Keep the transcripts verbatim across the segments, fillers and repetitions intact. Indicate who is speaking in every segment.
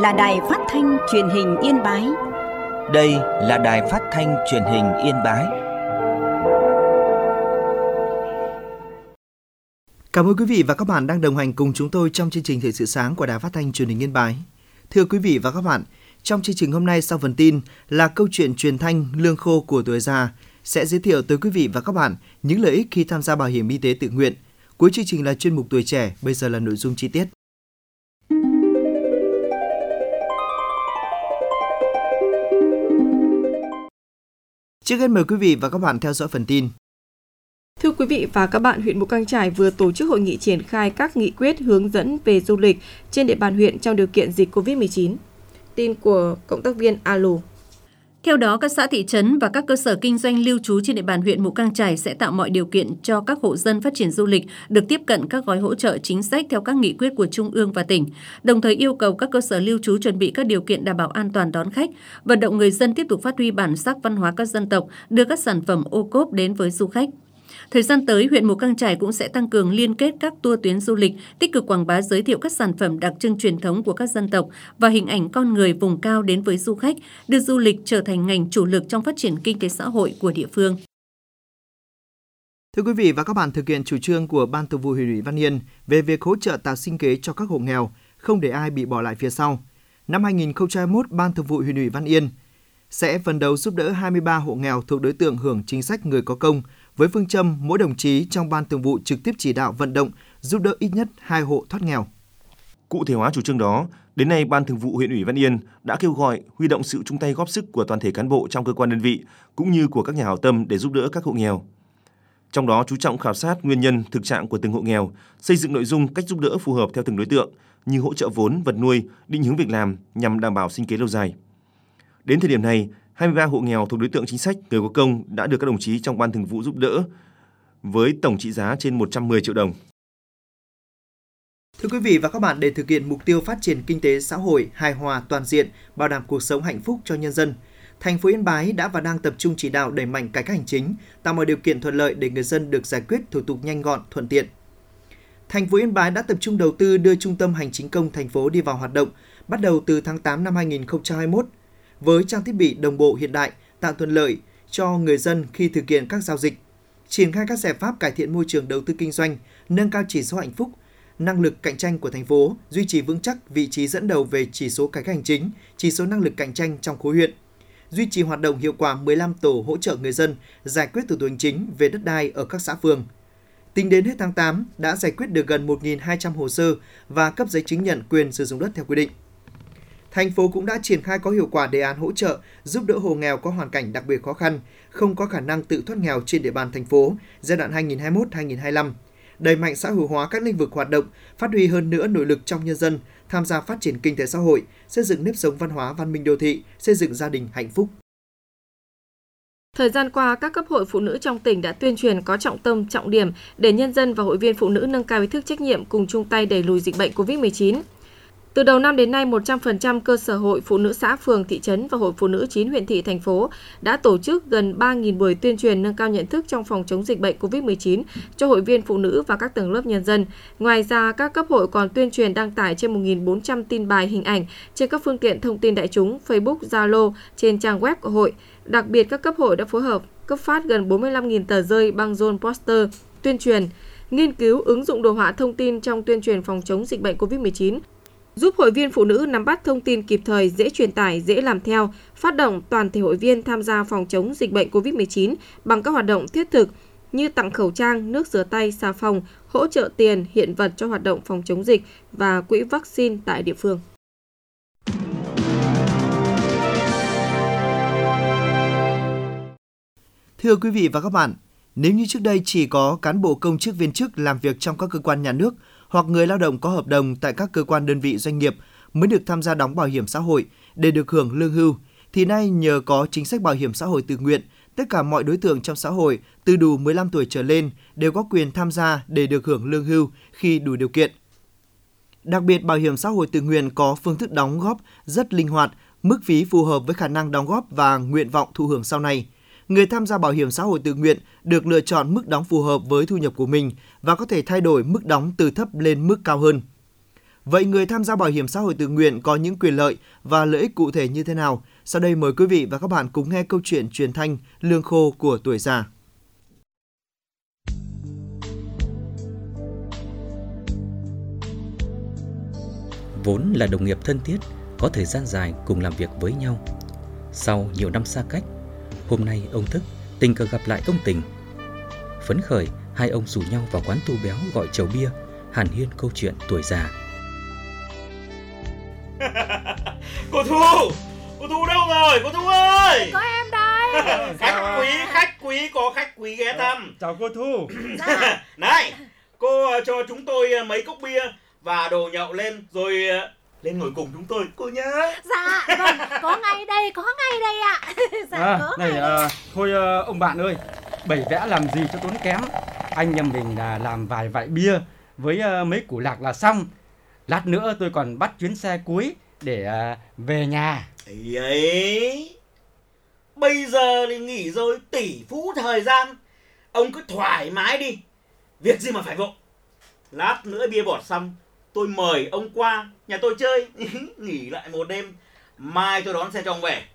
Speaker 1: là Đài Phát thanh Truyền hình Yên Bái.
Speaker 2: Đây là Đài Phát thanh Truyền hình Yên Bái.
Speaker 3: Cảm ơn quý vị và các bạn đang đồng hành cùng chúng tôi trong chương trình Thời sự sáng của Đài Phát thanh Truyền hình Yên Bái. Thưa quý vị và các bạn, trong chương trình hôm nay sau phần tin là câu chuyện truyền thanh lương khô của tuổi già sẽ giới thiệu tới quý vị và các bạn những lợi ích khi tham gia bảo hiểm y tế tự nguyện. Cuối chương trình là chuyên mục tuổi trẻ, bây giờ là nội dung chi tiết. Trước hết mời quý vị và các bạn theo dõi phần tin.
Speaker 4: Thưa quý vị và các bạn, huyện Mù Cang Chải vừa tổ chức hội nghị triển khai các nghị quyết hướng dẫn về du lịch trên địa bàn huyện trong điều kiện dịch cô vít mười chín. Tin của cộng tác viên Alu.
Speaker 5: Theo đó, các xã thị trấn và các cơ sở kinh doanh lưu trú trên địa bàn huyện Mù Cang Chải sẽ tạo mọi điều kiện cho các hộ dân phát triển du lịch được tiếp cận các gói hỗ trợ chính sách theo các nghị quyết của Trung ương và tỉnh, đồng thời yêu cầu các cơ sở lưu trú chuẩn bị các điều kiện đảm bảo an toàn đón khách, vận động người dân tiếp tục phát huy bản sắc văn hóa các dân tộc, đưa các sản phẩm ô cốp đến với du khách. Thời gian tới, huyện Mù Cang Chải cũng sẽ tăng cường liên kết các tour tuyến du lịch, tích cực quảng bá giới thiệu các sản phẩm đặc trưng truyền thống của các dân tộc và hình ảnh con người vùng cao đến với du khách, đưa du lịch trở thành ngành chủ lực trong phát triển kinh tế xã hội của địa phương.
Speaker 3: Thưa quý vị và các bạn, thực hiện chủ trương của Ban Thường vụ huyện ủy Văn Yên về việc hỗ trợ tạo sinh kế cho các hộ nghèo, không để ai bị bỏ lại phía sau. Năm hai nghìn không trăm hai mươi mốt, Ban Thường vụ huyện ủy Văn Yên sẽ phấn đấu giúp đỡ hai mươi ba hộ nghèo thuộc đối tượng hưởng chính sách người có công, với phương châm mỗi đồng chí trong Ban Thường vụ trực tiếp chỉ đạo vận động giúp đỡ ít nhất hai hộ thoát nghèo.
Speaker 6: Cụ thể hóa chủ trương đó, đến nay Ban Thường vụ huyện ủy Văn Yên đã kêu gọi huy động sự chung tay góp sức của toàn thể cán bộ trong cơ quan đơn vị cũng như của các nhà hảo tâm để giúp đỡ các hộ nghèo. Trong đó chú trọng khảo sát nguyên nhân, thực trạng của từng hộ nghèo, xây dựng nội dung cách giúp đỡ phù hợp theo từng đối tượng như hỗ trợ vốn, vật nuôi, định hướng việc làm nhằm đảm bảo sinh kế lâu dài. Đến thời điểm này, hai mươi ba hộ nghèo thuộc đối tượng chính sách người có công đã được các đồng chí trong Ban Thường vụ giúp đỡ với tổng trị giá trên một trăm mười triệu đồng.
Speaker 3: Thưa quý vị và các bạn, để thực hiện mục tiêu phát triển kinh tế xã hội hài hòa toàn diện, bảo đảm cuộc sống hạnh phúc cho nhân dân, thành phố Yên Bái đã và đang tập trung chỉ đạo đẩy mạnh cải cách hành chính, tạo mọi điều kiện thuận lợi để người dân được giải quyết thủ tục nhanh gọn, thuận tiện. Thành phố Yên Bái đã tập trung đầu tư đưa Trung tâm Hành chính công thành phố đi vào hoạt động bắt đầu từ tháng tám năm hai nghìn không trăm hai mươi mốt. Với trang thiết bị đồng bộ hiện đại, tạo thuận lợi cho người dân khi thực hiện các giao dịch, triển khai các giải pháp cải thiện môi trường đầu tư kinh doanh, nâng cao chỉ số hạnh phúc, năng lực cạnh tranh của thành phố, duy trì vững chắc vị trí dẫn đầu về chỉ số cải cách hành chính, chỉ số năng lực cạnh tranh trong khối huyện, duy trì hoạt động hiệu quả mười lăm tổ hỗ trợ người dân giải quyết thủ tục hành chính về đất đai ở các xã phường. Tính đến hết tháng tám, đã giải quyết được gần một nghìn hai trăm hồ sơ và cấp giấy chứng nhận quyền sử dụng đất theo quy định. Thành phố cũng đã triển khai có hiệu quả đề án hỗ trợ giúp đỡ hộ nghèo có hoàn cảnh đặc biệt khó khăn, không có khả năng tự thoát nghèo trên địa bàn thành phố giai đoạn hai nghìn không trăm hai mươi mốt đến hai nghìn không trăm hai mươi lăm, đẩy mạnh xã hội hóa các lĩnh vực hoạt động, phát huy hơn nữa nội lực trong nhân dân, tham gia phát triển kinh tế xã hội, xây dựng nếp sống văn hóa văn minh đô thị, xây dựng gia đình hạnh phúc.
Speaker 4: Thời gian qua, các cấp hội phụ nữ trong tỉnh đã tuyên truyền có trọng tâm, trọng điểm để nhân dân và hội viên phụ nữ nâng cao ý thức trách nhiệm cùng chung tay đẩy lùi dịch bệnh cô vít mười chín. Từ đầu năm đến nay, một trăm phần trăm cơ sở hội phụ nữ xã, phường, thị trấn và hội phụ nữ chín huyện thị, thành phố đã tổ chức gần ba nghìn buổi tuyên truyền nâng cao nhận thức trong phòng chống dịch bệnh cô vít mười chín cho hội viên phụ nữ và các tầng lớp nhân dân. Ngoài ra, các cấp hội còn tuyên truyền đăng tải trên một nghìn bốn trăm tin bài, hình ảnh trên các phương tiện thông tin đại chúng, Facebook, Zalo, trên trang web của hội. Đặc biệt, các cấp hội đã phối hợp cấp phát gần bốn mươi lăm nghìn tờ rơi, băng rôn, poster, tuyên truyền, nghiên cứu ứng dụng đồ họa thông tin trong tuyên truyền phòng chống dịch bệnh cô vít mười chín, giúp hội viên phụ nữ nắm bắt thông tin kịp thời, dễ truyền tải, dễ làm theo, phát động toàn thể hội viên tham gia phòng chống dịch bệnh cô vít mười chín bằng các hoạt động thiết thực như tặng khẩu trang, nước rửa tay, xà phòng, hỗ trợ tiền, hiện vật cho hoạt động phòng chống dịch và quỹ vaccine tại địa phương.
Speaker 3: Thưa quý vị và các bạn, nếu như trước đây chỉ có cán bộ công chức viên chức làm việc trong các cơ quan nhà nước hoặc người lao động có hợp đồng tại các cơ quan đơn vị doanh nghiệp mới được tham gia đóng bảo hiểm xã hội để được hưởng lương hưu, thì nay nhờ có chính sách bảo hiểm xã hội tự nguyện, tất cả mọi đối tượng trong xã hội từ đủ mười lăm tuổi trở lên đều có quyền tham gia để được hưởng lương hưu khi đủ điều kiện. Đặc biệt, bảo hiểm xã hội tự nguyện có phương thức đóng góp rất linh hoạt, mức phí phù hợp với khả năng đóng góp và nguyện vọng thụ hưởng sau này. Người tham gia bảo hiểm xã hội tự nguyện được lựa chọn mức đóng phù hợp với thu nhập của mình và có thể thay đổi mức đóng từ thấp lên mức cao hơn. Vậy người tham gia bảo hiểm xã hội tự nguyện có những quyền lợi và lợi ích cụ thể như thế nào? Sau đây mời quý vị và các bạn cùng nghe câu chuyện truyền thanh lương khô của tuổi già.
Speaker 2: Vốn là đồng nghiệp thân thiết, có thời gian dài cùng làm việc với nhau. Sau nhiều năm xa cách, hôm nay ông Thức tình cờ gặp lại ông Tình. Phấn khởi, hai ông rủ nhau vào quán Tu Béo gọi chầu bia, hàn huyên câu chuyện tuổi già.
Speaker 7: Cô Thu! Cô Thu đâu rồi? Cô Thu ơi!
Speaker 8: Có em đây!
Speaker 7: Khách quý, khách quý, có khách quý ghé thăm.
Speaker 9: Chào cô Thu.
Speaker 7: Dạ. Này, cô cho chúng tôi mấy cốc bia và đồ nhậu lên rồi lên ngồi cùng chúng tôi, cô nhớ.
Speaker 8: Dạ, vâng, có ngay đây, có ngay đây ạ. Dạ,
Speaker 9: à,
Speaker 8: có
Speaker 9: này,
Speaker 8: ngay
Speaker 9: à,
Speaker 8: đây.
Speaker 9: thôi à, ông bạn ơi, bày vẽ làm gì cho tốn kém. Anh nhà mình là làm vài vại bia với à, mấy củ lạc là xong. Lát nữa tôi còn bắt chuyến xe cuối để à, về nhà.
Speaker 7: Ấy ấy, bây giờ thì nghỉ rồi, tỷ phú thời gian. Ông cứ thoải mái đi, việc gì mà phải vội. Lát nữa bia bọt xong, tôi mời ông qua nhà tôi chơi. Nghỉ lại một đêm, mai tôi đón xe cho ông về.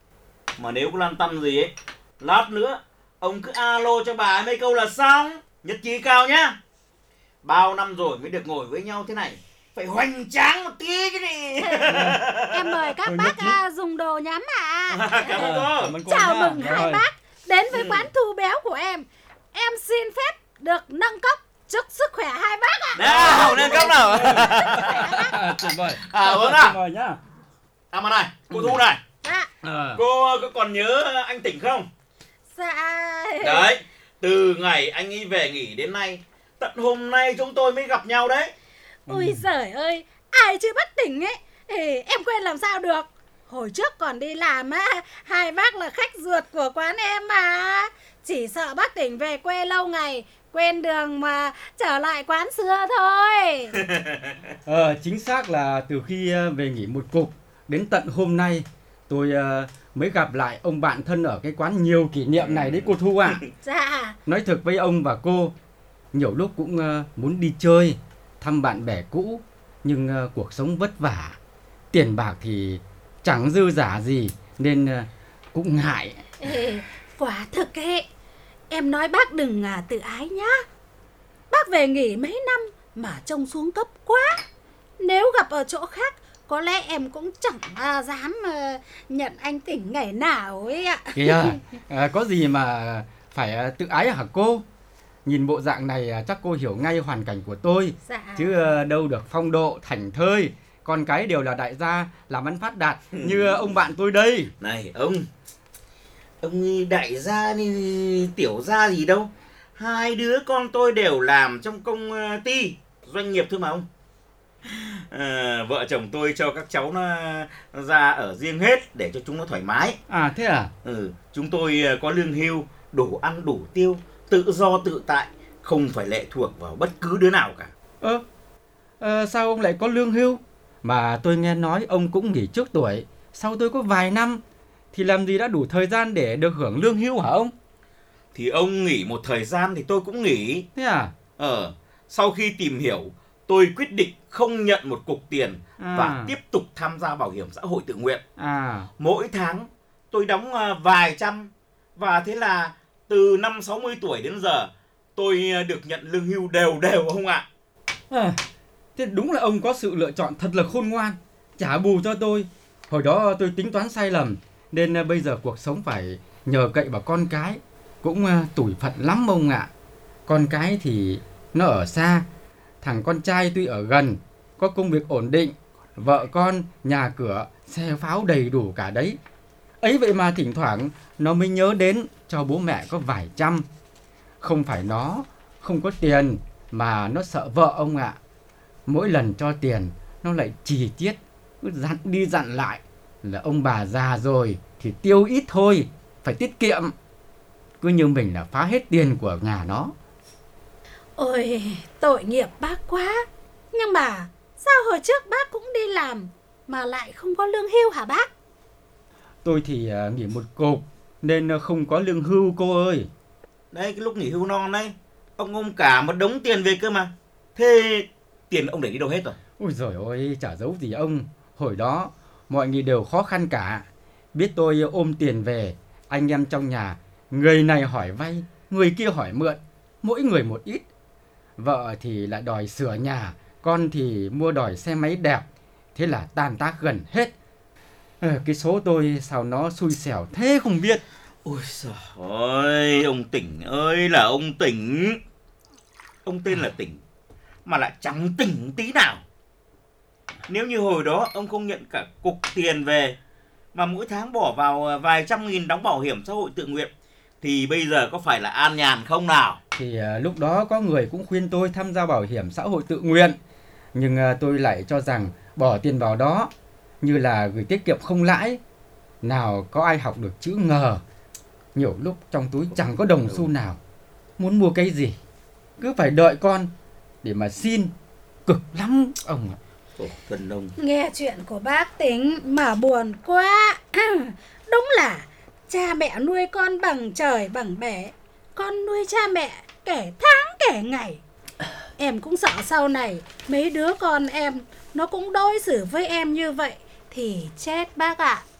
Speaker 7: Mà nếu có lăn tăn gì ấy, lát nữa ông cứ alo cho bà ấy mấy câu là xong. Nhất trí cao nhá. Bao năm rồi mới được ngồi với nhau thế này, phải hoành tráng một tí chứ đi.
Speaker 8: Em mời các
Speaker 9: Tôi
Speaker 8: bác
Speaker 9: nhất trí.
Speaker 8: à, dùng đồ nhắm ạ.
Speaker 7: À, cảm ơn cô.
Speaker 9: Cảm ơn cô
Speaker 8: Chào
Speaker 9: nha.
Speaker 8: mừng
Speaker 9: Rồi.
Speaker 8: hai bác đến với
Speaker 7: Ừ.
Speaker 8: quán Thu Béo của em. Em xin phép được nâng cốc chúc sức khỏe hai bác ạ.
Speaker 7: Nào, lên cấp nào.
Speaker 9: À, tuyệt vời.
Speaker 7: À, vâng
Speaker 9: Tuyệt
Speaker 7: ạ.
Speaker 9: vời nhá.
Speaker 7: À mà này, cô Thu này,
Speaker 8: Dạ,
Speaker 9: À,
Speaker 7: cô có còn nhớ anh Tỉnh không?
Speaker 8: dạ.
Speaker 7: Đấy, từ ngày anh ấy về nghỉ đến nay, tận hôm nay chúng tôi mới gặp nhau đấy.
Speaker 8: Ôi giời ơi, ai chưa bắt tỉnh ấy thì em quên làm sao được. Hồi trước còn đi làm á, hai bác là khách ruột của quán em mà. Chỉ sợ bác tỉnh về quê lâu ngày, quên đường mà trở lại quán xưa thôi.
Speaker 9: ờ, chính xác là từ khi à, về nghỉ một cục đến tận hôm nay tôi à, mới gặp lại ông bạn thân ở cái quán nhiều kỷ niệm này đấy cô Thu ạ.
Speaker 8: Dạ,
Speaker 9: Nói thật với ông và cô, nhiều lúc cũng à, muốn đi chơi, thăm bạn bè cũ, nhưng à, cuộc sống vất vả, tiền bạc thì chẳng dư giả gì nên à, cũng ngại.
Speaker 8: ê, quả thực ấy, em nói bác đừng à, tự ái nhá. Bác về nghỉ mấy năm mà trông xuống cấp quá. Nếu gặp ở chỗ khác, có lẽ em cũng chẳng à, dám à, nhận anh Tỉnh ngày nào ấy ạ.
Speaker 9: Kìa, à, có gì mà phải à, tự ái hả cô? Nhìn bộ dạng này à, chắc cô hiểu ngay hoàn cảnh của tôi.
Speaker 8: Dạ.
Speaker 9: Chứ à, đâu được phong độ, thảnh thơi, con cái đều là đại gia, làm ăn phát đạt như à, ông bạn tôi đây.
Speaker 7: Này ông, ông đại gia đi tiểu gia gì đâu. Hai đứa con tôi đều làm trong công ty, doanh nghiệp thôi mà ông. À, vợ chồng tôi cho các cháu nó ra ở riêng hết để cho chúng nó thoải mái.
Speaker 9: À thế à?
Speaker 7: Ừ, chúng tôi có lương hưu, đủ ăn đủ tiêu, tự do tự tại, không phải lệ thuộc vào bất cứ đứa nào cả.
Speaker 9: Ơ, ờ, sao ông lại có lương hưu? Mà tôi nghe nói ông cũng nghỉ trước tuổi, sau tôi có vài năm, thì làm gì đã đủ thời gian để được hưởng lương hưu hả ông?
Speaker 7: Thì ông nghỉ một thời gian thì tôi cũng nghỉ.
Speaker 9: Thế à?
Speaker 7: Ờ, sau khi tìm hiểu, tôi quyết định không nhận một cục tiền
Speaker 9: À.
Speaker 7: và tiếp tục tham gia bảo hiểm xã hội tự nguyện.
Speaker 9: À,
Speaker 7: Mỗi tháng tôi đóng à, vài trăm, và thế là từ năm sáu mươi tuổi đến giờ tôi à, được nhận lương hưu đều đều không ạ.
Speaker 9: à, thế đúng là ông có sự lựa chọn thật là khôn ngoan, trả bù cho tôi. Hồi đó tôi tính toán sai lầm, nên à, bây giờ cuộc sống phải nhờ cậy vào con cái, cũng à, tủi phận lắm ông ạ. Con cái thì nó ở xa, thằng con trai tuy ở gần, có công việc ổn định, vợ con, nhà cửa, xe pháo đầy đủ cả đấy. Ấy vậy mà thỉnh thoảng nó mới nhớ đến cho bố mẹ có vài trăm. Không phải nó không có tiền, mà nó sợ vợ ông ạ. Mỗi lần cho tiền nó lại chi tiết, cứ dặn đi dặn lại là ông bà già rồi thì tiêu ít thôi, phải tiết kiệm. Cứ như mình là phá hết tiền của nhà nó.
Speaker 8: Ôi, tội nghiệp bác quá. Nhưng mà sao hồi trước bác cũng đi làm mà lại không có lương hưu hả bác?
Speaker 9: Tôi thì à, nghỉ một cục nên à, không có lương hưu cô ơi.
Speaker 7: Đây, cái lúc nghỉ hưu non đấy, ông ôm cả một đống tiền về cơ mà. Thế tiền ông để đi đâu hết rồi?
Speaker 9: Ôi giời ơi, chả giấu gì ông. Hồi đó, mọi người đều khó khăn cả. Biết tôi ôm tiền về, anh em trong nhà, người này hỏi vay, người kia hỏi mượn, mỗi người một ít. Vợ thì lại đòi sửa nhà, con thì mua đòi xe máy đẹp. Thế là tan tác gần hết. À, cái số tôi sao nó xui xẻo thế không biết.
Speaker 7: Ôi giời ơi, ông Tỉnh ơi là ông Tỉnh. Ông tên là Tỉnh mà lại chẳng tỉnh tí nào. Nếu như hồi đó ông không nhận cả cục tiền về mà mỗi tháng bỏ vào vài trăm nghìn đóng bảo hiểm xã hội tự nguyện thì bây giờ có phải là an nhàn không nào?
Speaker 9: Thì à, lúc đó có người cũng khuyên tôi tham gia bảo hiểm xã hội tự nguyện. Nhưng à, tôi lại cho rằng bỏ tiền vào đó như là gửi tiết kiệm không lãi. Nào có ai học được chữ ngờ. Nhiều lúc trong túi chẳng có đồng xu nào. Muốn mua cái gì cứ phải đợi con để mà xin. Cực lắm ông ạ.
Speaker 7: Ồ, thân ông.
Speaker 8: Nghe chuyện của bác Tính mà buồn quá. Đúng là cha mẹ nuôi con bằng trời bằng bể, con nuôi cha mẹ kể tháng kể ngày. Em cũng sợ sau này mấy đứa con em nó cũng đối xử với em như vậy thì chết bác ạ. À.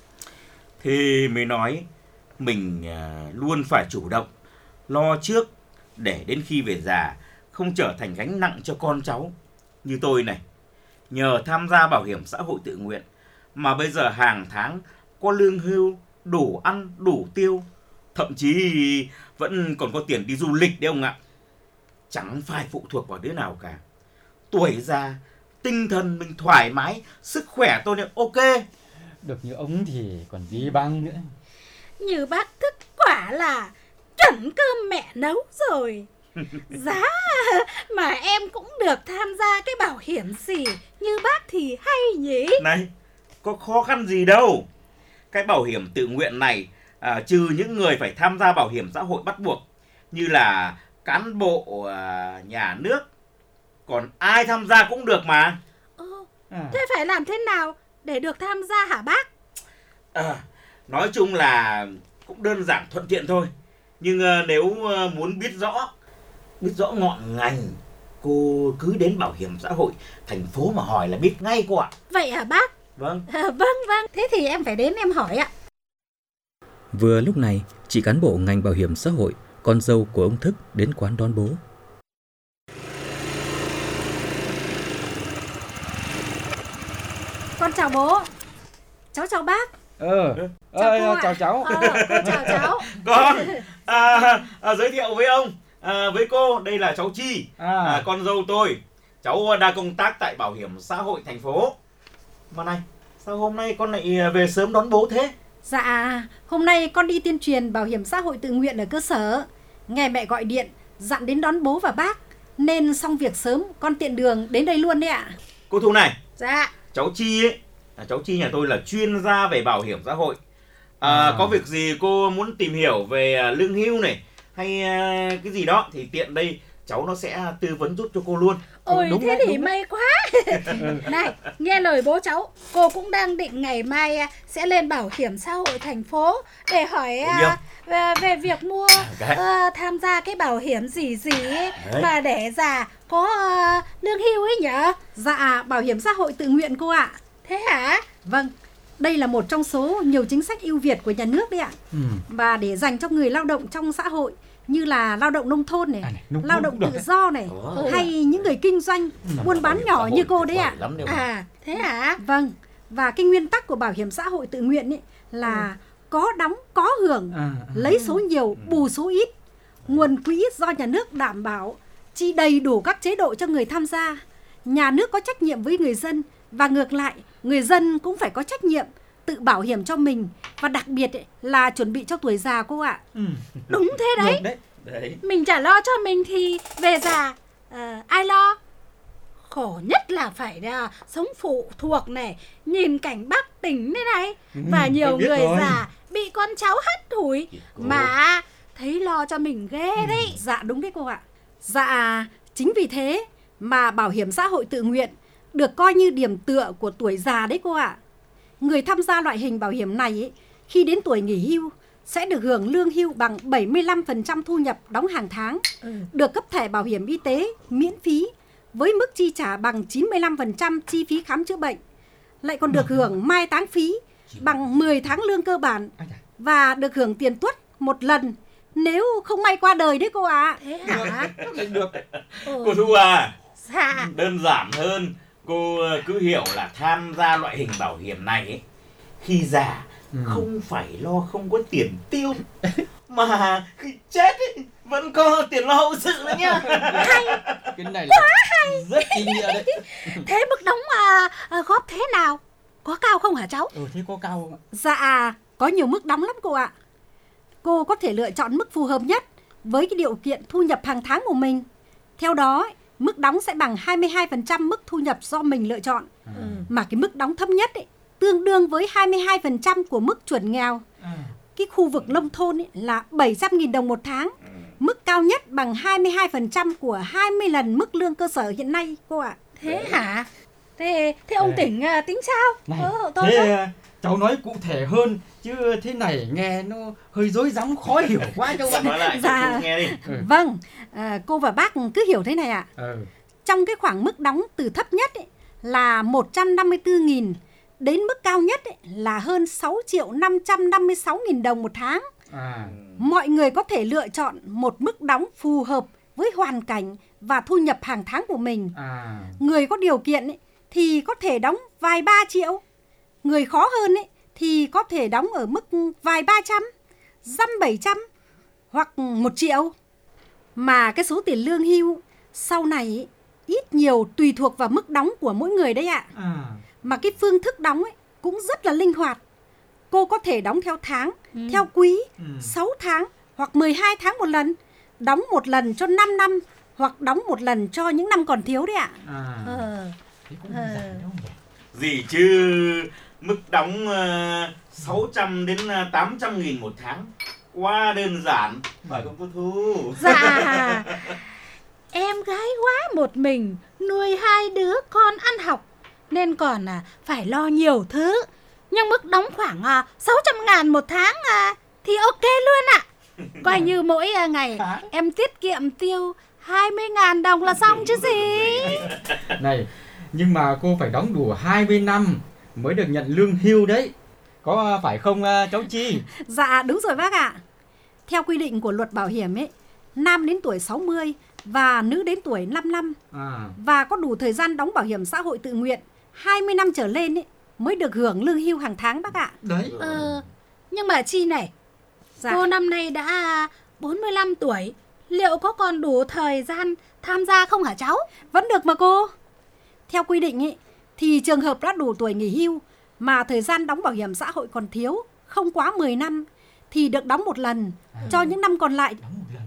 Speaker 7: Thì mới nói mình à, luôn phải chủ động, lo trước để đến khi về già không trở thành gánh nặng cho con cháu. Như tôi này, nhờ tham gia bảo hiểm xã hội tự nguyện mà bây giờ hàng tháng có lương hưu, đủ ăn, đủ tiêu, thậm chí vẫn còn có tiền đi du lịch đấy ông ạ. Chẳng phải phụ thuộc vào đứa nào cả. Tuổi già, tinh thần mình thoải mái, sức khỏe tôi này ok.
Speaker 9: Được như ông thì còn gì bằng nữa.
Speaker 8: Như bác thức quả là chuẩn cơm mẹ nấu rồi. Giá mà em cũng được tham gia cái bảo hiểm gì như bác thì hay nhỉ.
Speaker 7: Này, có khó khăn gì đâu. Cái bảo hiểm tự nguyện này à, trừ những người phải tham gia bảo hiểm xã hội bắt buộc như là cán bộ à, nhà nước, còn ai tham gia cũng được mà.
Speaker 8: Ờ, à. Thế phải làm thế nào để được tham gia hả bác?
Speaker 7: À, nói chung là cũng đơn giản thuận tiện thôi. Nhưng à, nếu à, muốn biết rõ biết rõ ngọn ngành, cô cứ đến bảo hiểm xã hội thành phố mà hỏi là biết ngay cô ạ.
Speaker 8: Vậy hả bác?
Speaker 7: Vâng.
Speaker 8: À, vâng vâng, thế thì em phải đến em hỏi ạ.
Speaker 2: Vừa lúc này, chị cán bộ ngành bảo hiểm xã hội, con dâu của ông Thức đến quán đón bố.
Speaker 8: Con chào bố. Cháu chào bác.
Speaker 9: Ờ,
Speaker 8: chào,
Speaker 9: ờ, chào cháu.
Speaker 8: Ờ, con chào cháu.
Speaker 7: Con, à, à, giới thiệu với ông, à, với cô, đây là cháu Chi, à. À, con dâu tôi. Cháu đang công tác tại bảo hiểm xã hội thành phố. Mà này, sao hôm nay con lại về sớm đón bố thế?
Speaker 10: Dạ, hôm nay con đi tuyên truyền bảo hiểm xã hội tự nguyện ở cơ sở. Nghe mẹ gọi điện, dặn đến đón bố và bác. Nên xong việc sớm, con tiện đường đến đây luôn đấy ạ.
Speaker 7: Cô Thu này.
Speaker 8: Dạ.
Speaker 7: Cháu Chi ấy, à, cháu Chi nhà tôi là chuyên gia về bảo hiểm xã hội. À, à. Có việc gì cô muốn tìm hiểu về lương hưu này hay cái gì đó thì tiện đây cháu nó sẽ tư vấn giúp cho cô luôn.
Speaker 8: Ôi
Speaker 7: đúng
Speaker 8: thế
Speaker 7: đấy,
Speaker 8: thì may quá. Này, nghe lời bố cháu, cô cũng đang định ngày mai sẽ lên bảo hiểm xã hội thành phố để hỏi uh, về, về việc mua uh, tham gia cái bảo hiểm gì gì ấy, mà để già có uh, lương hưu ấy nhở?
Speaker 10: Dạ, bảo hiểm xã hội tự nguyện cô ạ.
Speaker 8: Thế hả?
Speaker 10: Vâng. Đây là một trong số nhiều chính sách ưu việt của nhà nước đấy ạ. Ừ. Và để dành cho người lao động trong xã hội như là lao động nông thôn này, à này lao động tự do này, ừ. hay những người kinh doanh, ừ. buôn bán nhỏ như cô đấy ạ.
Speaker 8: À, thế hả?
Speaker 10: Vâng. Và cái nguyên tắc của bảo hiểm xã hội tự nguyện ấy là ừ. có đóng, có hưởng, à, à. lấy số nhiều, bù số ít. Nguồn quỹ do nhà nước đảm bảo, chi đầy đủ các chế độ cho người tham gia. Nhà nước có trách nhiệm với người dân và ngược lại, người dân cũng phải có trách nhiệm tự bảo hiểm cho mình và đặc biệt ấy, là chuẩn bị cho tuổi già cô ạ.
Speaker 8: Ừ. Đúng thế đấy. đấy. đấy. Mình chả lo cho mình thì về già à, ai lo? Khổ nhất là phải uh, sống phụ thuộc này, nhìn cảnh bác Tỉnh thế này ừ, và nhiều người rồi. Già bị con cháu hất hủi mà thấy lo cho mình ghê ừ. đấy.
Speaker 10: Dạ đúng đấy cô ạ. Dạ chính vì thế mà bảo hiểm xã hội tự nguyện được coi như điểm tựa của tuổi già đấy cô ạ. Người tham gia loại hình bảo hiểm này ấy, khi đến tuổi nghỉ hưu sẽ được hưởng lương hưu bằng bảy mươi lăm phần trăm thu nhập đóng hàng tháng, ừ. được cấp thẻ bảo hiểm y tế miễn phí với mức chi trả bằng chín mươi lăm phần trăm chi phí khám chữa bệnh, lại còn được hưởng mai táng phí bằng mười tháng lương cơ bản và được hưởng tiền tuất một lần nếu không may qua đời đấy cô ạ. À.
Speaker 8: Thế hả?
Speaker 9: Được.
Speaker 7: Ừ. Cô Thu à,
Speaker 8: dạ.
Speaker 7: Đơn giản hơn, cô cứ hiểu là tham gia loại hình bảo hiểm này ấy, khi già ừ. không phải lo không có tiền tiêu, mà khi chết ấy, vẫn có tiền lo hậu sự nữa nhá.
Speaker 8: Hay,
Speaker 9: cái này là
Speaker 8: quá hay,
Speaker 9: rất ý nghĩa đấy.
Speaker 8: Thế mức đóng à, à, góp thế nào? Có cao không hả cháu?
Speaker 9: Ừ, thế có cao không ạ?
Speaker 10: Dạ, có nhiều mức đóng lắm cô ạ. Cô có thể lựa chọn mức phù hợp nhất với cái điều kiện thu nhập hàng tháng của mình. Theo đó, mức đóng sẽ bằng hai mươi hai phần trăm mức thu nhập do mình lựa chọn. Ừ. Mà cái mức đóng thấp nhất ấy, tương đương với hai mươi hai phần trăm của mức chuẩn nghèo. Ừ. Cái khu vực nông thôn ấy, là bảy trăm nghìn đồng một tháng. Ừ. Mức cao nhất bằng hai mươi hai phần trăm của hai mươi lần mức lương cơ sở hiện nay cô ạ.
Speaker 8: Thế hả? Thế, thế ông tỉnh uh, tính sao?
Speaker 9: Này, ờ, tôi thế đó. Cháu nói cụ thể hơn, chứ thế này nghe nó hơi rối rắm khó hiểu quá cháu ạ.
Speaker 7: Nói lại
Speaker 10: dạ,
Speaker 7: nghe đi.
Speaker 10: Ừ. Vâng, à, cô và bác cứ hiểu thế này ạ. À. Ừ. Trong cái khoảng mức đóng từ thấp nhất ấy, là một trăm năm mươi tư nghìn đến mức cao nhất ấy, là hơn sáu triệu năm trăm năm mươi sáu nghìn đồng một tháng. À. Mọi người có thể lựa chọn một mức đóng phù hợp với hoàn cảnh và thu nhập hàng tháng của mình. À. Người có điều kiện ấy, thì có thể đóng vài ba triệu. Người khó hơn ấy, thì có thể đóng ở mức vài ba trăm, dăm bảy trăm hoặc một triệu. Mà cái số tiền lương hưu sau này ấy, ít nhiều tùy thuộc vào mức đóng của mỗi người đấy ạ. À. Mà cái phương thức đóng ấy cũng rất là linh hoạt. Cô có thể đóng theo tháng, ừ. theo quý, ừ. sáu tháng hoặc mười hai tháng một lần. Đóng một lần cho năm năm hoặc đóng một lần cho những năm còn thiếu đấy ạ. À. Ờ.
Speaker 7: Thế cũng ờ. Gì chứ mức đóng uh, sáu trăm đến tám trăm nghìn một tháng quá đơn giản, phải không cô Thu?
Speaker 8: Dạ. Em gái quá một mình, nuôi hai đứa con ăn học nên còn à, phải lo nhiều thứ. Nhưng mức đóng khoảng à, sáu trăm ngàn một tháng à, thì ok luôn ạ. À. Coi như mỗi à, ngày em tiết kiệm tiêu hai mươi ngàn đồng là xong chứ gì.
Speaker 9: Này, nhưng mà cô phải đóng đủ hai mươi năm mới được nhận lương hưu đấy. Có phải không cháu Chi?
Speaker 10: Dạ đúng rồi bác ạ. Theo quy định của luật bảo hiểm ấy, nam đến tuổi sáu mươi và nữ đến tuổi năm năm à. Và có đủ thời gian đóng bảo hiểm xã hội tự nguyện hai mươi năm trở lên ấy, mới được hưởng lương hưu hàng tháng bác ạ.
Speaker 9: Đấy.
Speaker 8: Ờ, nhưng mà Chi này, dạ. Cô năm nay đã bốn mươi lăm tuổi, liệu có còn đủ thời gian tham gia không hả cháu?
Speaker 10: Vẫn được mà cô. Theo quy định ấy, thì trường hợp đã đủ tuổi nghỉ hưu mà thời gian đóng bảo hiểm xã hội còn thiếu, không quá mười năm, thì được đóng một lần à. Cho những năm còn lại.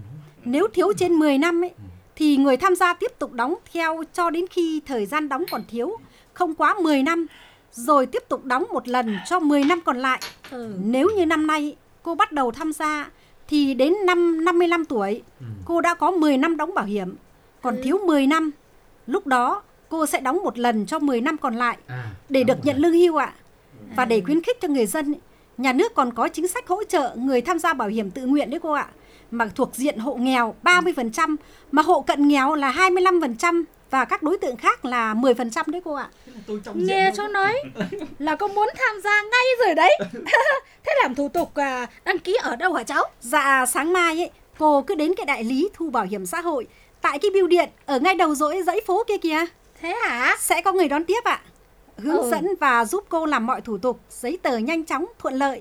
Speaker 10: Nếu thiếu trên mười năm ấy, thì người tham gia tiếp tục đóng theo cho đến khi thời gian đóng còn thiếu, không quá mười năm, rồi tiếp tục đóng một lần cho mười năm còn lại. Ừ. Nếu như năm nay cô bắt đầu tham gia, thì đến năm năm mươi lăm tuổi, ừ. cô đã có mười năm đóng bảo hiểm, còn ừ. thiếu mười năm. Lúc đó cô sẽ đóng một lần cho mười năm còn lại à, để được nhận lương hưu ạ. Và để khuyến khích cho người dân, nhà nước còn có chính sách hỗ trợ người tham gia bảo hiểm tự nguyện đấy cô ạ. Mà thuộc diện hộ nghèo ba mươi phần trăm, mà hộ cận nghèo là hai mươi lăm phần trăm và các đối tượng khác là mười phần trăm đấy cô ạ.
Speaker 8: Nghe cháu nói là có muốn tham gia ngay rồi đấy. Thế làm thủ tục à, đăng ký ở đâu hả cháu?
Speaker 10: Dạ sáng mai ấy, cô cứ đến cái đại lý thu bảo hiểm xã hội tại cái bưu điện ở ngay đầu dãy dãy phố kia kìa.
Speaker 8: Thế hả?
Speaker 10: Sẽ có người đón tiếp ạ. Hướng ừ. dẫn và giúp cô làm mọi thủ tục, giấy tờ nhanh chóng, thuận lợi.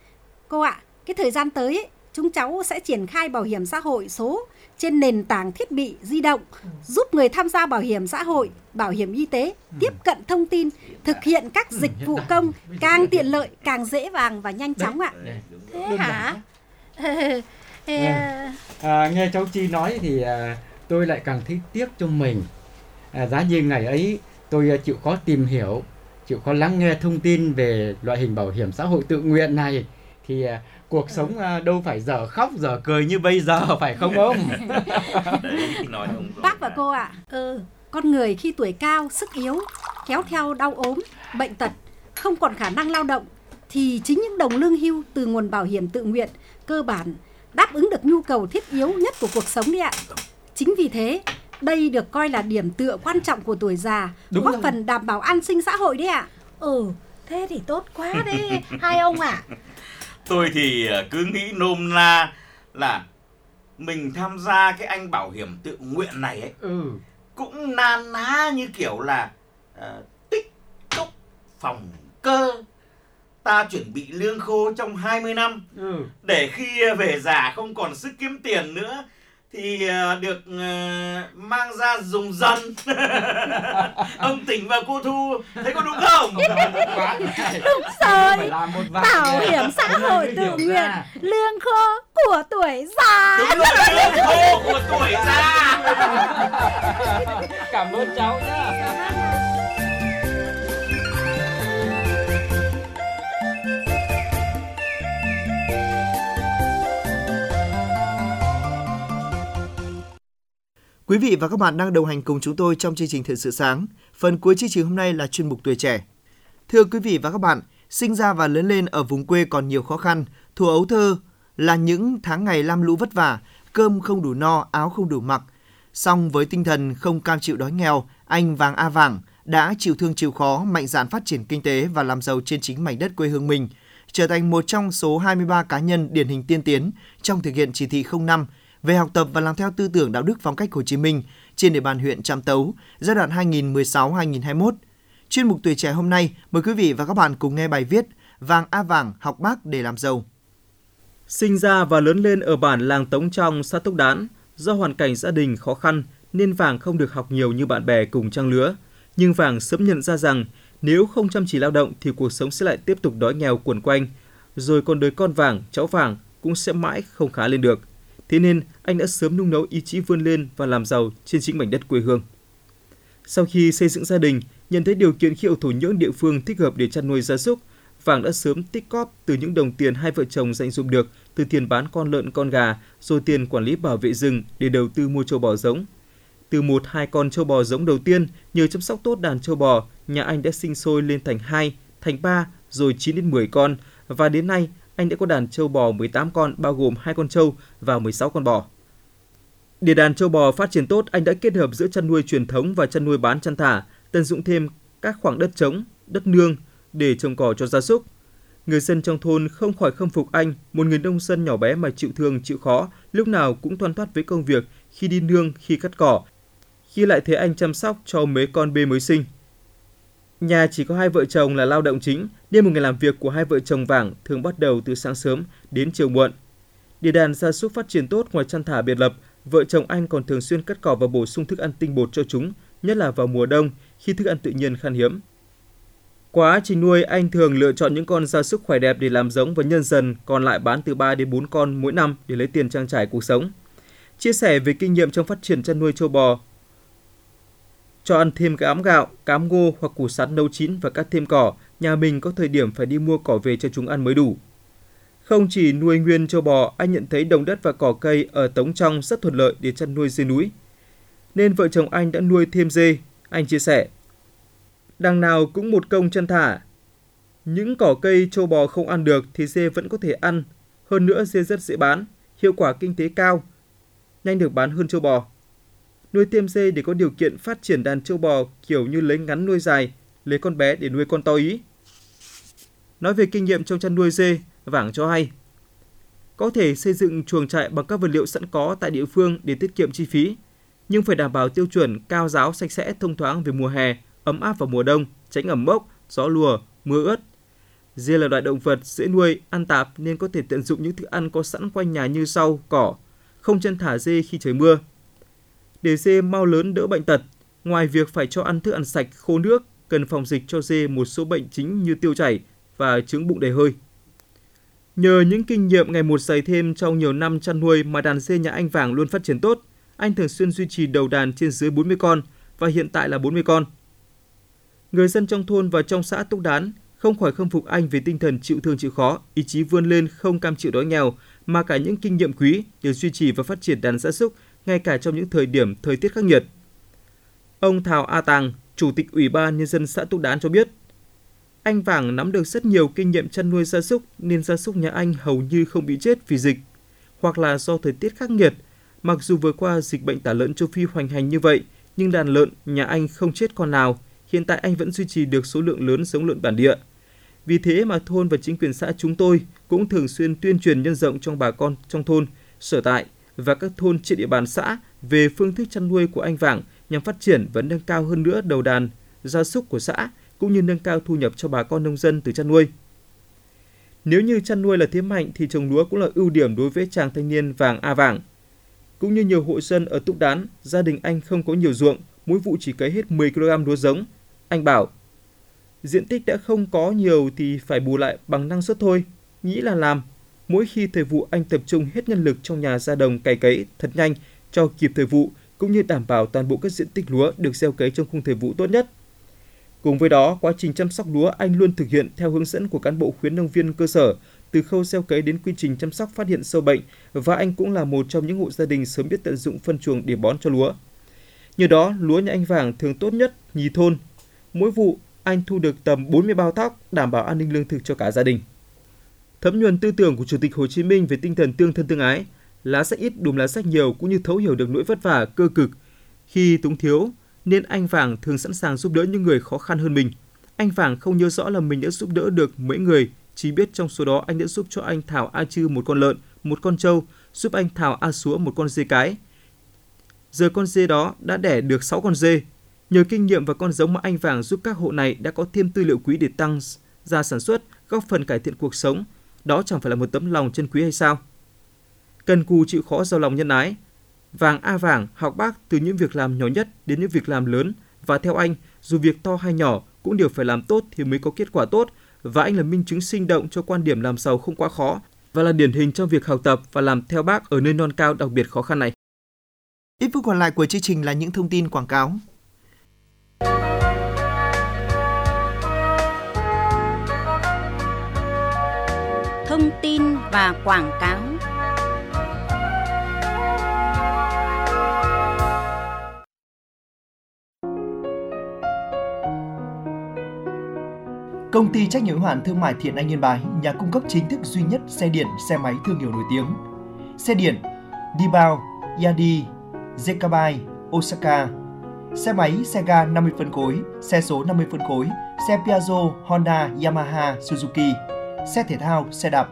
Speaker 10: Cô ạ, cái thời gian tới ấy, chúng cháu sẽ triển khai bảo hiểm xã hội số trên nền tảng thiết bị di động, giúp người tham gia bảo hiểm xã hội, bảo hiểm y tế tiếp cận thông tin, thực hiện các dịch vụ công càng tiện lợi, càng dễ dàng và nhanh chóng ạ.
Speaker 8: Thế hả?
Speaker 9: À, nghe cháu Chi nói thì à, tôi lại càng thấy tiếc cho mình. À, giá như ngày ấy tôi chịu khó tìm hiểu, chịu khó lắng nghe thông tin về loại hình bảo hiểm xã hội tự nguyện này, thì à, cuộc sống à, đâu phải giờ khóc giờ cười như bây giờ, phải không ông?
Speaker 10: Bác và cô ạ, à, ừ, con người khi tuổi cao, sức yếu, kéo theo đau ốm, bệnh tật, không còn khả năng lao động, thì chính những đồng lương hưu từ nguồn bảo hiểm tự nguyện cơ bản đáp ứng được nhu cầu thiết yếu nhất của cuộc sống đấy ạ. Chính vì thế, Đây được coi là điểm tựa quan trọng của tuổi già,
Speaker 9: Đúng
Speaker 10: góp
Speaker 9: rồi.
Speaker 10: phần đảm bảo an sinh xã hội đấy ạ.
Speaker 8: Ừ, thế thì tốt quá đấy, hai ông ạ. À.
Speaker 7: Tôi thì cứ nghĩ nôm na là mình tham gia cái anh bảo hiểm tự nguyện này ấy,
Speaker 9: Ừ.
Speaker 7: cũng nan ná như kiểu là uh, tích cốc phòng cơ. Ta chuẩn bị lương khô trong hai mươi năm,
Speaker 9: Ừ.
Speaker 7: để khi về già không còn sức kiếm tiền nữa thì uh, được uh, mang ra dùng dần. Ông Tỉnh và cô Thu thấy có đúng không?
Speaker 8: Đúng rồi, bảo hiểm xã hội tự nguyện, lương khô của tuổi già.
Speaker 7: Đúng rồi, lương khô của tuổi già.
Speaker 9: Cảm ơn cháu nhá.
Speaker 3: Quý vị và các bạn đang đồng hành cùng chúng tôi trong chương trình Thời sự sáng. Phần cuối chương trình hôm nay là chuyên mục Tuổi trẻ. Thưa quý vị và các bạn, sinh ra và lớn lên ở vùng quê còn nhiều khó khăn, thuở ấu thơ là những tháng ngày lam lũ vất vả, cơm không đủ no, áo không đủ mặc. Song với tinh thần không cam chịu đói nghèo, anh Vàng A Vàng đã chịu thương chịu khó, mạnh dạn phát triển kinh tế và làm giàu trên chính mảnh đất quê hương mình, trở thành một trong số hai mươi ba cá nhân điển hình tiên tiến trong thực hiện chỉ thị không năm về học tập và làm theo tư tưởng đạo đức phong cách Hồ Chí Minh trên địa bàn huyện Trạm Tấu giai đoạn hai nghìn không trăm mười sáu đến hai nghìn không trăm hai mươi mốt. Chuyên mục Tuổi trẻ hôm nay mời quý vị và các bạn cùng nghe bài viết Vàng A Vàng học Bác để làm giàu.
Speaker 11: Sinh ra và lớn lên ở bản làng Tống Trong, xã Túc Đán, do hoàn cảnh gia đình khó khăn nên Vàng không được học nhiều như bạn bè cùng trang lứa. Nhưng Vàng sớm nhận ra rằng nếu không chăm chỉ lao động thì cuộc sống sẽ lại tiếp tục đói nghèo quẩn quanh, rồi còn đời con Vàng, cháu Vàng cũng sẽ mãi không khá lên được. Thế nên anh đã sớm nung nấu ý chí vươn lên và làm giàu trên chính mảnh đất quê hương. Sau khi xây dựng gia đình, nhận thấy điều kiện khí hậu thổ nhưỡng địa phương thích hợp để chăn nuôi gia súc, Vàng đã sớm tích cóp từ những đồng tiền hai vợ chồng dành dụm được từ tiền bán con lợn con gà, rồi tiền quản lý bảo vệ rừng để đầu tư mua trâu bò giống. Từ một hai con trâu bò giống đầu tiên, nhờ chăm sóc tốt đàn trâu bò, nhà anh đã sinh sôi lên thành hai, thành ba, rồi chín đến mười con, và đến nay anh đã có đàn trâu bò mười tám con, bao gồm hai con trâu và mười sáu con bò. Để đàn trâu bò phát triển tốt, anh đã kết hợp giữa chăn nuôi truyền thống và chăn nuôi bán chăn thả, tận dụng thêm các khoảng đất trống, đất nương để trồng cỏ cho gia súc. Người dân trong thôn không khỏi khâm phục anh, một người nông dân nhỏ bé mà chịu thương chịu khó, lúc nào cũng thoăn thoắt với công việc, khi đi nương, khi cắt cỏ, khi lại thấy anh chăm sóc cho mấy con bê mới sinh. Nhà chỉ có hai vợ chồng là lao động chính, nên một ngày làm việc của hai vợ chồng Vàng thường bắt đầu từ sáng sớm đến chiều muộn. Để đàn gia súc phát triển tốt, ngoài chăn thả biệt lập, vợ chồng anh còn thường xuyên cắt cỏ và bổ sung thức ăn tinh bột cho chúng, nhất là vào mùa đông khi thức ăn tự nhiên khan hiếm. Quá trình nuôi, anh thường lựa chọn những con gia súc khỏe đẹp để làm giống và nhân dần, còn lại bán từ ba đến bốn con mỗi năm để lấy tiền trang trải cuộc sống. Chia sẻ về kinh nghiệm trong phát triển chăn nuôi trâu bò, cho ăn thêm cám gạo, cám ngô hoặc củ sắn nấu chín và cắt thêm cỏ, nhà mình có thời điểm phải đi mua cỏ về cho chúng ăn mới đủ. Không chỉ nuôi nguyên trâu bò, anh nhận thấy đồng đất và cỏ cây ở Tống Trong rất thuận lợi để chăn nuôi dê núi. Nên vợ chồng anh đã nuôi thêm dê. Anh chia sẻ, đằng nào cũng một công chăn thả. Những cỏ cây trâu bò không ăn được thì dê vẫn có thể ăn. Hơn nữa dê rất dễ bán, hiệu quả kinh tế cao, nhanh được bán hơn trâu bò. Nuôi thêm dê để có điều kiện phát triển đàn trâu bò kiểu như lấy ngắn nuôi dài, lấy con bé để nuôi con to ý. Nói về kinh nghiệm trong chăn nuôi dê, Vàng cho hay, có thể xây dựng chuồng trại bằng các vật liệu sẵn có tại địa phương để tiết kiệm chi phí, nhưng phải đảm bảo tiêu chuẩn cao ráo, sạch sẽ, thông thoáng về mùa hè, ấm áp vào mùa đông, tránh ẩm mốc, gió lùa, mưa ướt. Dê là loại động vật dễ nuôi, ăn tạp nên có thể tận dụng những thức ăn có sẵn quanh nhà như rau, cỏ, không chăn thả dê khi trời mưa. Để dê mau lớn đỡ bệnh tật, ngoài việc phải cho ăn thức ăn sạch, khô nước, cần phòng dịch cho dê một số bệnh chính như tiêu chảy và chứng bụng đầy hơi. Nhờ những kinh nghiệm ngày một dày thêm trong nhiều năm chăn nuôi mà đàn dê nhà anh Vàng luôn phát triển tốt. Anh thường xuyên duy trì đầu đàn trên dưới bốn mươi con và hiện tại là bốn mươi con. Người dân trong thôn và trong xã Túc Đán không khỏi khâm phục anh về tinh thần chịu thương chịu khó, ý chí vươn lên không cam chịu đói nghèo, mà cả những kinh nghiệm quý để duy trì và phát triển đàn gia súc ngay cả trong những thời điểm thời tiết khắc nghiệt. Ông Thào A Tàng, Chủ tịch Ủy ban Nhân dân xã Túc Đán cho biết, anh Vàng nắm được rất nhiều kinh nghiệm chăn nuôi gia súc nên gia súc nhà anh hầu như không bị chết vì dịch hoặc là do thời tiết khắc nghiệt, Mặc dù vừa qua dịch bệnh tả lợn châu Phi hoành hành như vậy, nhưng đàn lợn nhà anh không chết con nào. Hiện tại anh vẫn duy trì được số lượng lớn giống lợn bản địa. Vì thế mà thôn và chính quyền xã chúng tôi cũng thường xuyên tuyên truyền nhân rộng trong bà con trong thôn, sở tại và các thôn trên địa bàn xã về phương thức chăn nuôi của anh Vàng nhằm phát triển và nâng cao hơn nữa đầu đàn, gia súc của xã, cũng như nâng cao thu nhập cho bà con nông dân từ chăn nuôi. Nếu như chăn nuôi là thế mạnh thì trồng lúa cũng là ưu điểm đối với chàng thanh niên Vàng A Vàng. Cũng như nhiều hộ dân ở Túc Đán, gia đình anh không có nhiều ruộng, mỗi vụ chỉ cấy hết mười ki lô gam lúa giống. Anh bảo, diện tích đã không có nhiều thì phải bù lại bằng năng suất thôi, nghĩ là làm. Mỗi khi thời vụ anh tập trung hết nhân lực trong nhà ra đồng cày cấy thật nhanh cho kịp thời vụ, cũng như đảm bảo toàn bộ các diện tích lúa được gieo cấy trong khung thời vụ tốt nhất. Cùng với đó, quá trình chăm sóc lúa anh luôn thực hiện theo hướng dẫn của cán bộ khuyến nông viên cơ sở, từ khâu gieo cấy đến quy trình chăm sóc phát hiện sâu bệnh, và anh cũng là một trong những hộ gia đình sớm biết tận dụng phân chuồng để bón cho lúa. Nhờ đó, lúa nhà anh Vàng thường tốt nhất nhì thôn. Mỗi vụ, anh thu được tầm bốn mươi bao thóc, đảm bảo an ninh lương thực cho cả gia đình. Thấm nhuần tư tưởng của Chủ tịch Hồ Chí Minh về tinh thần tương thân tương ái, lá sách ít đùm lá sách nhiều, cũng như thấu hiểu được nỗi vất vả, cơ cực khi túng thiếu, nên anh Vàng thường sẵn sàng giúp đỡ những người khó khăn hơn mình. Anh Vàng không nhớ rõ là mình đã giúp đỡ được mấy người, chỉ biết trong số đó anh đã giúp cho anh Thảo A Chư một con lợn, một con trâu, giúp anh Thảo A Súa một con dê cái. Giờ con dê đó đã đẻ được sáu con dê. Nhờ kinh nghiệm và con giống mà anh Vàng giúp các hộ này đã có thêm tư liệu quý để tăng gia sản xuất, góp phần cải thiện cuộc sống. Đó chẳng phải là một tấm lòng chân quý hay sao? Cần cù chịu khó giàu lòng nhân ái. Vàng A Vàng học bác từ những việc làm nhỏ nhất đến những việc làm lớn, và theo anh, dù việc to hay nhỏ cũng đều phải làm tốt thì mới có kết quả tốt, và anh là minh chứng sinh động cho quan điểm làm giàu không quá khó, và là điển hình trong việc học tập và làm theo bác ở nơi non cao đặc biệt khó khăn này.
Speaker 3: Ít phút còn lại của chương trình là những thông tin quảng cáo.
Speaker 1: Thông tin và quảng cáo.
Speaker 3: Công ty trách nhiệm hữu hạn thương mại Thiện Anh Yên Bái, nhà cung cấp chính thức duy nhất xe điện, xe máy thương hiệu nổi tiếng. Xe điện Dibao, Yadi, Zekabai, Osaka. Xe máy, xe ga năm mươi phân khối, xe số năm mươi phân khối, xe Piaggio, Honda, Yamaha, Suzuki, xe thể thao, xe đạp.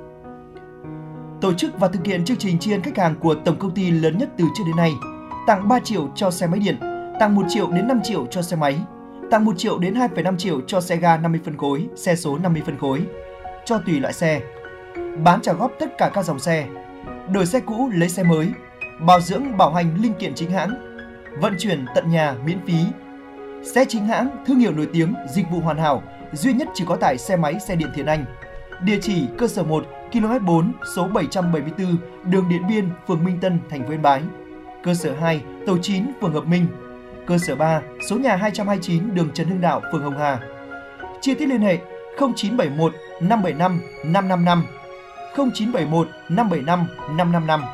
Speaker 3: Tổ chức và thực hiện chương trình tri ân khách hàng của tổng công ty lớn nhất từ trước đến nay, tặng ba triệu cho xe máy điện, tặng một triệu đến năm triệu cho xe máy, tặng một triệu đến hai phẩy năm triệu cho xe ga năm mươi phân khối, xe số năm mươi phân khối, cho tùy loại xe. Bán trả góp tất cả các dòng xe, đổi xe cũ lấy xe mới, bảo dưỡng bảo hành linh kiện chính hãng, vận chuyển tận nhà miễn phí. Xe chính hãng, thương hiệu nổi tiếng, dịch vụ hoàn hảo, duy nhất chỉ có tại xe máy xe điện Thiện Anh. Địa chỉ cơ sở một, ki lô mét bốn, số bảy trăm bảy mươi tư, đường Điện Biên, phường Minh Tân, thành phố Yên Bái. Cơ sở hai, tổ chín, phường Hợp Minh. Cơ sở ba, số nhà hai trăm hai mươi chín, đường Trần Hưng Đạo, phường Hồng Hà. Chi tiết liên hệ không chín bảy một năm bảy năm năm năm năm, không chín bảy một năm bảy năm năm năm năm.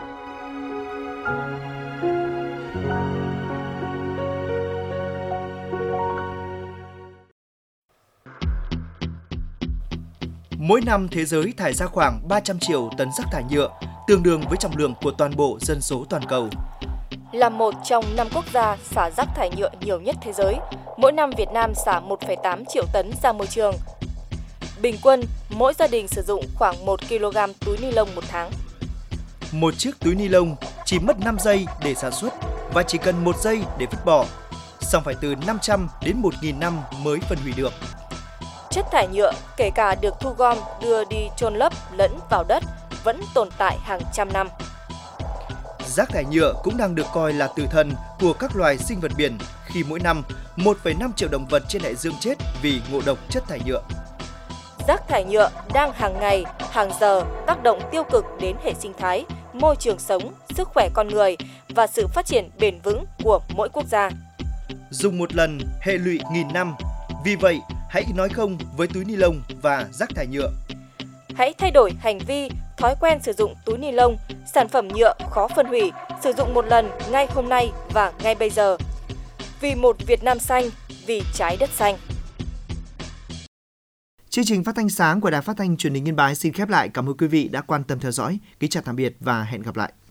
Speaker 3: Mỗi năm thế giới thải ra khoảng ba trăm triệu tấn rác thải nhựa, tương đương với trọng lượng của toàn bộ dân số toàn cầu.
Speaker 4: Là một trong năm quốc gia xả rác thải nhựa nhiều nhất thế giới, mỗi năm Việt Nam xả một phẩy tám triệu tấn ra môi trường. Bình quân, mỗi gia đình sử dụng khoảng một ki lô gam túi ni lông một tháng.
Speaker 3: Một chiếc túi ni lông chỉ mất năm giây để sản xuất và chỉ cần một giây để vứt bỏ, song phải từ năm trăm đến một nghìn năm mới phân hủy được.
Speaker 4: Chất thải nhựa, kể cả được thu gom đưa đi chôn lấp lẫn vào đất, vẫn tồn tại hàng trăm năm.
Speaker 3: Rác thải nhựa cũng đang được coi là tử thần của các loài sinh vật biển khi mỗi năm một phẩy năm triệu động vật trên đại dương chết vì ngộ độc chất thải nhựa.
Speaker 4: Rác thải nhựa đang hàng ngày, hàng giờ tác động tiêu cực đến hệ sinh thái, môi trường sống, sức khỏe con người và sự phát triển bền vững của mỗi quốc gia.
Speaker 3: Dùng một lần, hệ lụy nghìn năm. Vì vậy, hãy nói không với túi ni lông và rác thải nhựa.
Speaker 4: Hãy thay đổi hành vi, thói quen sử dụng túi ni lông, sản phẩm nhựa khó phân hủy, sử dụng một lần ngay hôm nay và ngay bây giờ. Vì một Việt Nam xanh, vì trái đất xanh.
Speaker 3: Chương trình phát thanh sáng của Đài Phát thanh Truyền hình Yên Bái xin khép lại. Cảm ơn quý vị đã quan tâm theo dõi. Kính chào tạm biệt và hẹn gặp lại.